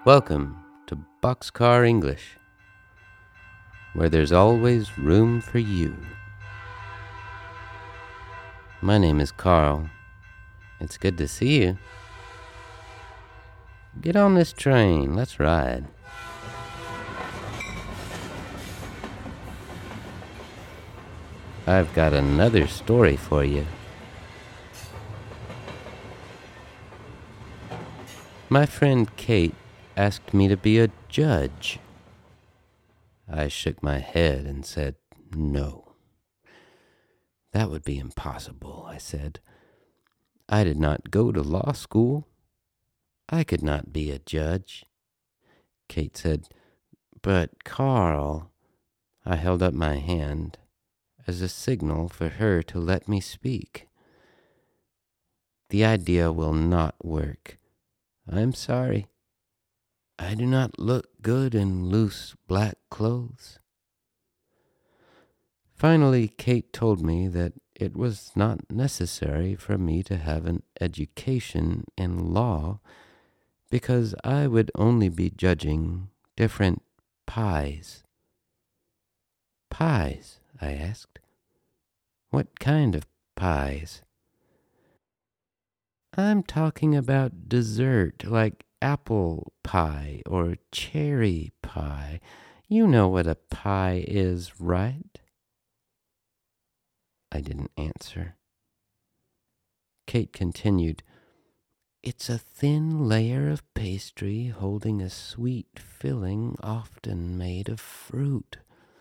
Welcome to Boxcar English, where there's always room for you. My name is Carl. It's good to see you. Get on this train. Let's ride. I've got another story for you. My friend Kate asked me to be a judge. I shook my head and said, "No. That would be impossible," I said. "I did not go to law school. I could not be a judge." Kate said, "But Carl," I held up my hand as a signal for her to let me speak. "The idea will not work. I'm sorry. I do not look good in loose black clothes." Finally, Kate told me that it was not necessary for me to have an education in law because I would only be judging different pies. "Pies?" I asked. "What kind of pies?" "I'm talking about dessert, like apple pie or cherry pie. You know what a pie is, right?" I didn't answer. Kate continued, "It's a thin layer of pastry holding a sweet filling often made of fruit."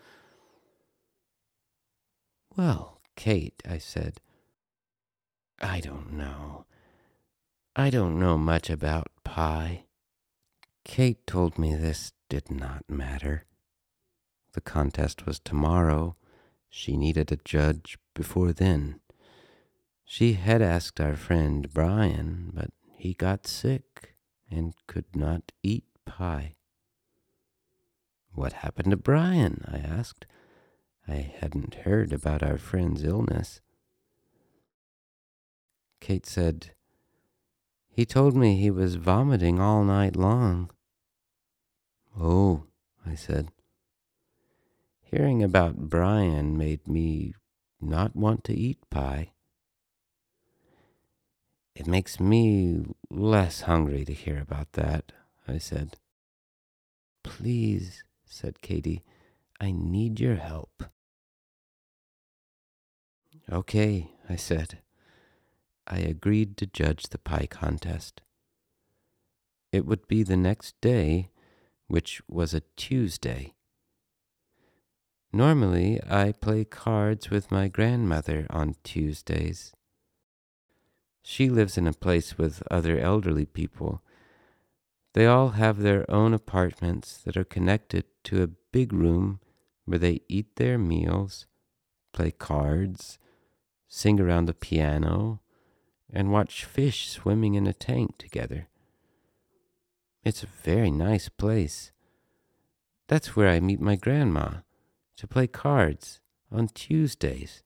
"Well, Kate," I said, I don't know. I don't know much about pie." Kate told me this did not matter. The contest was tomorrow. She needed a judge before then. She had asked our friend Brian, but he got sick and could not eat pie. "What happened to Brian?" I asked. I hadn't heard about our friend's illness. Kate said, "He told me he was vomiting all night long." "Oh," I said. Hearing about Brian made me not want to eat pie. "It makes me less hungry to hear about that," I said. "Please," said Katie, "I need your help." "Okay," I said. I agreed to judge the pie contest. It would be the next day, which was a Tuesday. Normally, I play cards with my grandmother on Tuesdays. She lives in a place with other elderly people. They all have their own apartments that are connected to a big room where they eat their meals, play cards, sing around the piano, and watch fish swimming in a tank together. It's a very nice place. That's where I meet my grandma to play cards on Tuesdays.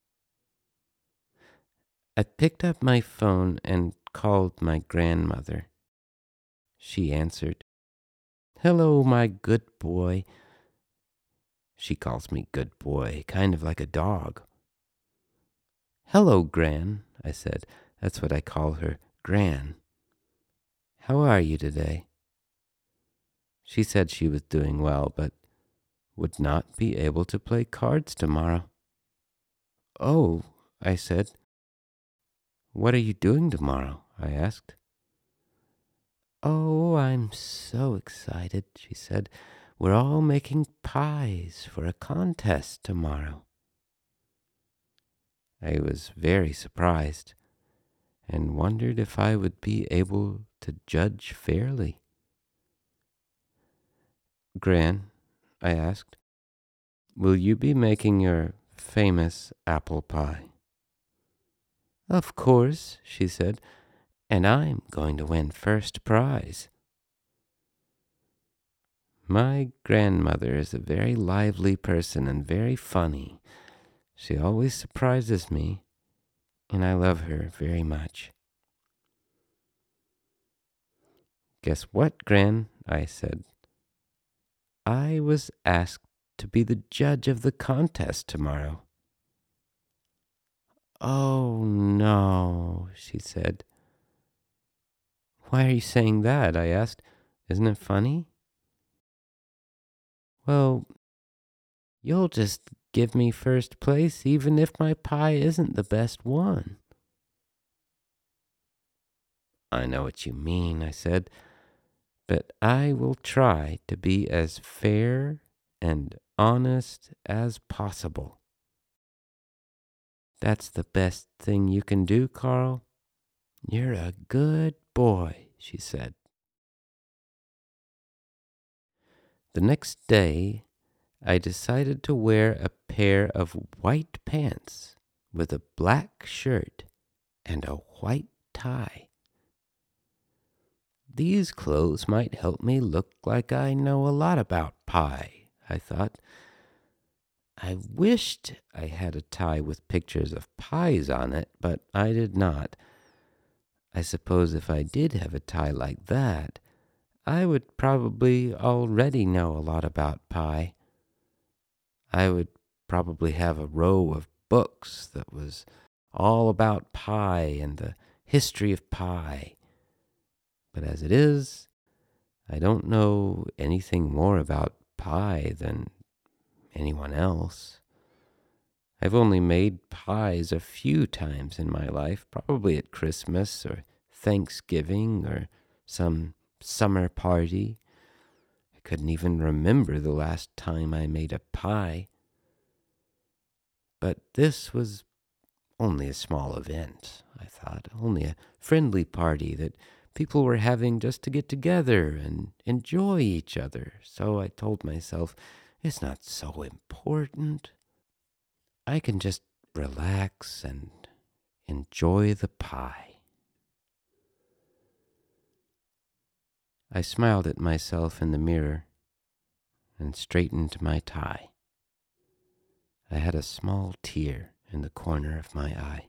I picked up my phone and called my grandmother. She answered. "Hello, my good boy." She calls me good boy, kind of like a dog. "Hello, Gran," I said. That's what I call her, Gran. "How are you today?" She said she was doing well, but would not be able to play cards tomorrow. "Oh," I said. "What are you doing tomorrow?" I asked. "Oh, I'm so excited," she said. "We're all making pies for a contest tomorrow." I was very surprised and wondered if I would be able to judge fairly. "Gran," I asked, "will you be making your famous apple pie?" "Of course," she said, "and I'm going to win first prize." My grandmother is a very lively person and very funny. She always surprises me, and I love her very much. "Guess what, Gran?" I said. I was asked to be the judge of the contest tomorrow. Oh, no, she said. Why are you saying that? I asked. Isn't it funny? Well, you'll just give me first place even if my pie isn't the best one. I know what you mean, I said, but I will try to be as fair and honest as possible. That's the best thing you can do, Carl. You're a good boy, she said. The next day, I decided to wear a pair of white pants with a black shirt and a white tie. These clothes might help me look like I know a lot about pie, I thought. I wished I had a tie with pictures of pies on it, but I did not. I suppose if I did have a tie like that, I would probably already know a lot about pie. I would probably have a row of books that was all about pie and the history of pie. But as it is, I don't know anything more about pie than anyone else. I've only made pies a few times in my life, probably at Christmas or Thanksgiving or some summer party. I couldn't even remember the last time I made a pie. But this was only a small event, I thought, only a friendly party that people were having just to get together and enjoy each other. So I told myself, it's not so important. I can just relax and enjoy the pie. I smiled at myself in the mirror and straightened my tie. I had a small tear in the corner of my eye.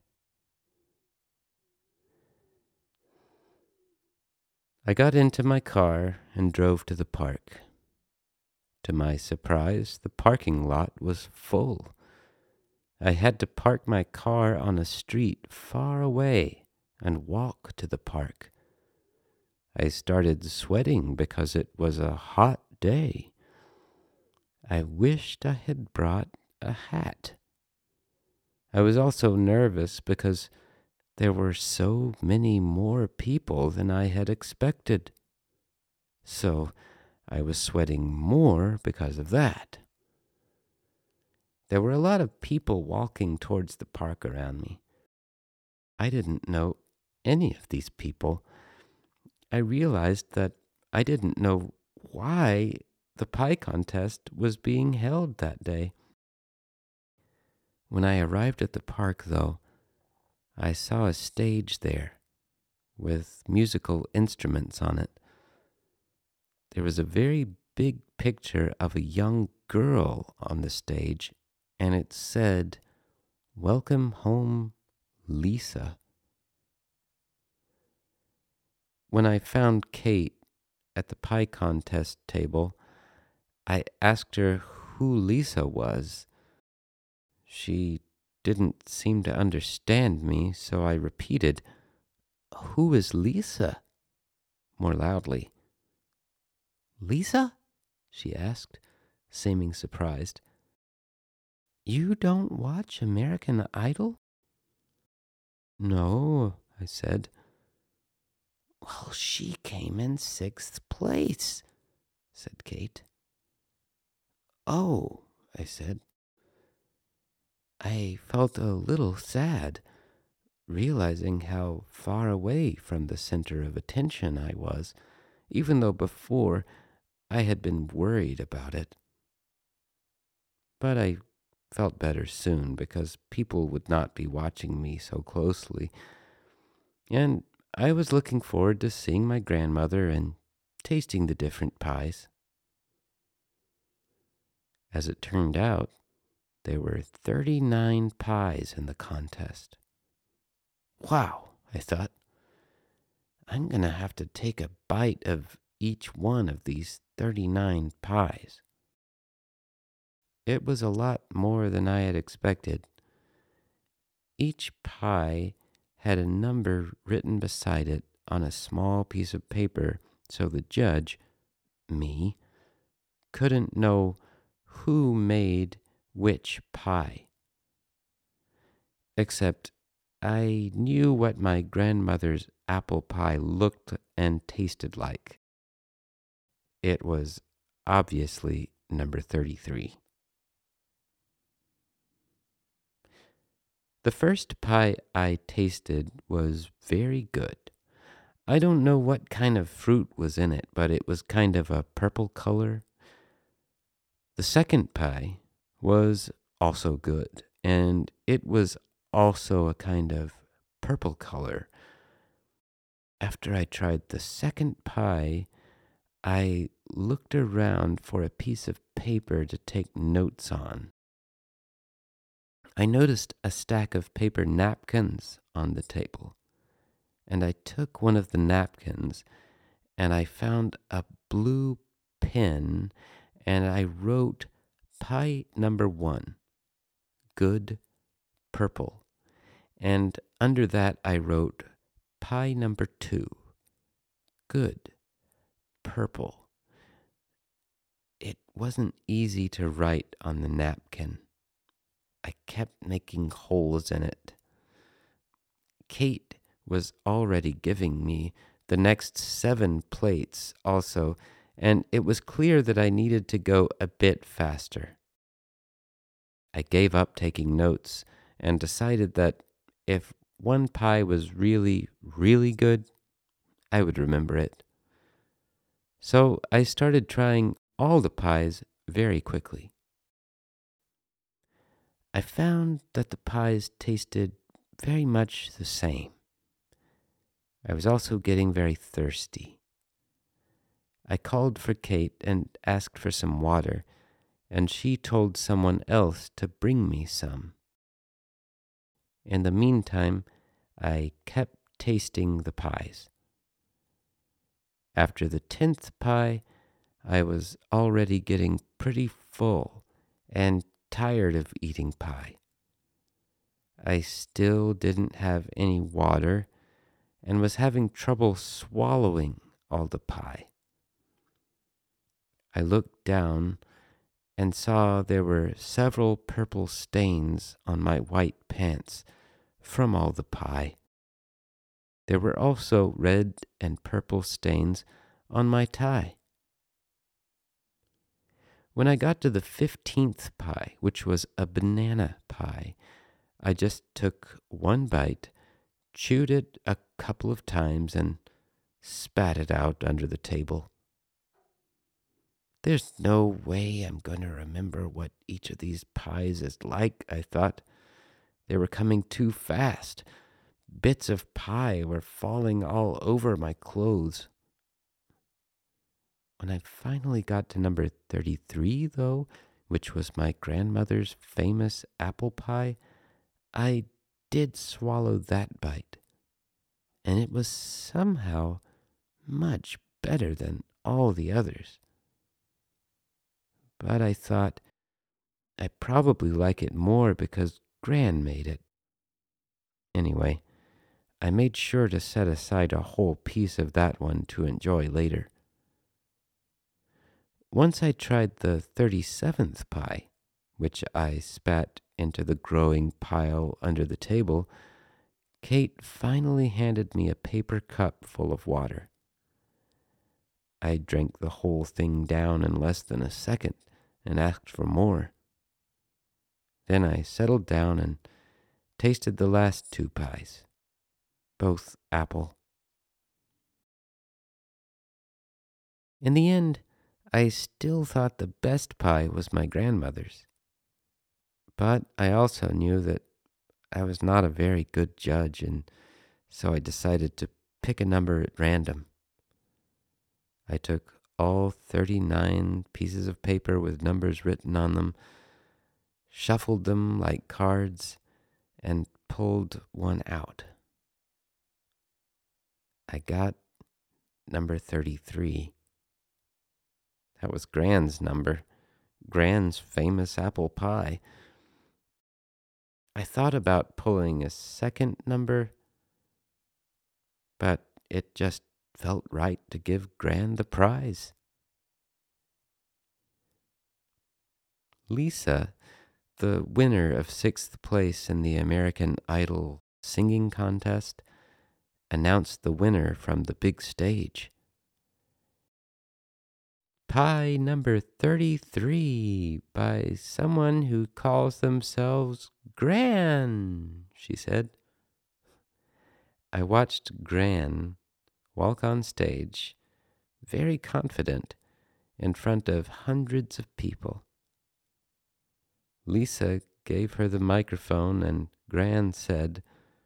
I got into my car and drove to the park. To my surprise, the parking lot was full. I had to park my car on a street far away and walk to the park. I started sweating because it was a hot day. I wished I had brought a hat. I was also nervous because there were so many more people than I had expected. So I was sweating more because of that. There were a lot of people walking towards the park around me. I didn't know any of these people. I realized that I didn't know why the pie contest was being held that day. When I arrived at the park, though, I saw a stage there with musical instruments on it. There was a very big picture of a young girl on the stage, and it said, "Welcome home, Lisa." When I found Kate at the pie contest table, I asked her who Lisa was. She didn't seem to understand me, so I repeated, "Who is Lisa?" more loudly. "Lisa?" she asked, seeming surprised. "You don't watch American Idol?" "No," I said. "Well, she came in 6th place," said Kate. "Oh," I said. I felt a little sad, realizing how far away from the center of attention I was, even though before I had been worried about it. But I felt better soon because people would not be watching me so closely, and I was looking forward to seeing my grandmother and tasting the different pies. As it turned out, there were 39 pies in the contest. Wow, I thought. I'm going to have to take a bite of each one of these 39 pies. It was a lot more than I had expected. Each pie had a number written beside it on a small piece of paper so the judge, me, couldn't know who made which pie. Except I knew what my grandmother's apple pie looked and tasted like. It was obviously number 33. The first pie I tasted was very good. I don't know what kind of fruit was in it, but it was kind of a purple color. The second pie was also good, and it was also a kind of purple color. After I tried the second pie, I looked around for a piece of paper to take notes on. I noticed a stack of paper napkins on the table, and I took one of the napkins and I found a blue pen and I wrote pie number 1, good purple. And under that I wrote pie number 2, good purple. It wasn't easy to write on the napkin. I kept making holes in it. Kate was already giving me the next 7 plates also, and it was clear that I needed to go a bit faster. I gave up taking notes and decided that if one pie was really, really good, I would remember it. So I started trying all the pies very quickly. I found that the pies tasted very much the same. I was also getting very thirsty. I called for Kate and asked for some water, and she told someone else to bring me some. In the meantime, I kept tasting the pies. After the 10th pie, I was already getting pretty full and tired of eating pie. I still didn't have any water and was having trouble swallowing all the pie. I looked down and saw there were several purple stains on my white pants from all the pie. There were also red and purple stains on my tie. When I got to the 15th pie, which was a banana pie, I just took one bite, chewed it a couple of times, and spat it out under the table. There's no way I'm going to remember what each of these pies is like, I thought. They were coming too fast. Bits of pie were falling all over my clothes. When I finally got to number 33, though, which was my grandmother's famous apple pie, I did swallow that bite. And it was somehow much better than all the others. But I thought I probably like it more because Gran made it. Anyway, I made sure to set aside a whole piece of that one to enjoy later. Once I tried the 37th pie, which I spat into the growing pile under the table, Kate finally handed me a paper cup full of water. I drank the whole thing down in less than a second and asked for more. Then I settled down and tasted the last 2 pies, both apple. In the end, I still thought the best pie was my grandmother's. But I also knew that I was not a very good judge, and so I decided to pick a number at random. I took all 39 pieces of paper with numbers written on them, shuffled them like cards, and pulled one out. I got number 33. That was Gran's number. Gran's famous apple pie. I thought about pulling a second number, but it just felt right to give Gran the prize. Lisa, the winner of 6th place in the American Idol singing contest, announced the winner from the big stage. Pie number 33 by someone who calls themselves Gran, she said. I watched Gran walk on stage, very confident, in front of hundreds of people. Lisa gave her the microphone and Gran said,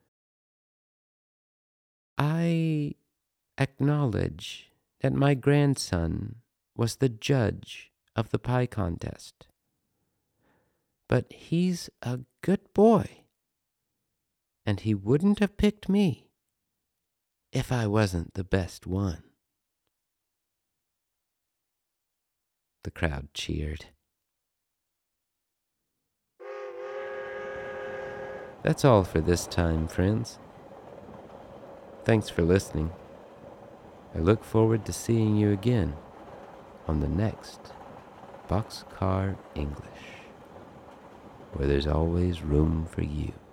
I acknowledge that my grandson was the judge of the pie contest. But he's a good boy, and he wouldn't have picked me if I wasn't the best one. The crowd cheered. That's all for this time, friends. Thanks for listening. I look forward to seeing you again on the next Boxcar English, where there's always room for you.